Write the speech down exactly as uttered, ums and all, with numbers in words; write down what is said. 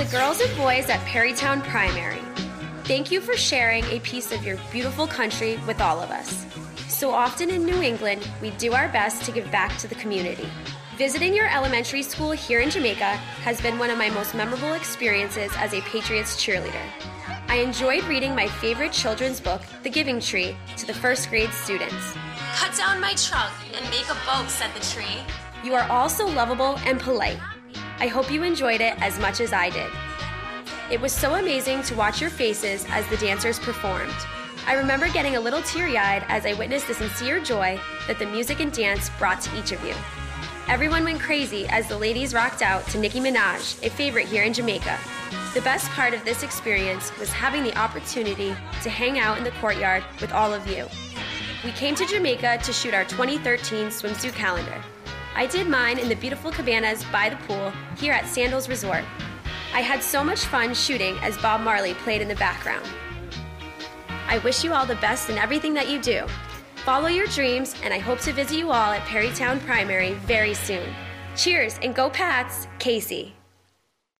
girls and boys at Perrytown Primary, thank you for sharing a piece of your beautiful country with all of us. So often in New England, we do our best to give back to the community. Visiting your elementary school here in Jamaica has been one of my most memorable experiences as a Patriots cheerleader. I enjoyed reading my favorite children's book, The Giving Tree, to the first grade students. Cut down my trunk and make a boat, said the tree. You are all so lovable and polite. I hope you enjoyed it as much as I did. It was so amazing to watch your faces as the dancers performed. I remember getting a little teary-eyed as I witnessed the sincere joy that the music and dance brought to each of you. Everyone went crazy as the ladies rocked out to Nicki Minaj, a favorite here in Jamaica. The best part of this experience was having the opportunity to hang out in the courtyard with all of you. We came to Jamaica to shoot our twenty thirteen swimsuit calendar. I did mine in the beautiful cabanas by the pool here at Sandals Resort. I had so much fun shooting as Bob Marley played in the background. I wish you all the best in everything that you do. Follow your dreams, and I hope to visit you all at Perrytown Primary very soon. Cheers, and go Pats, Casey.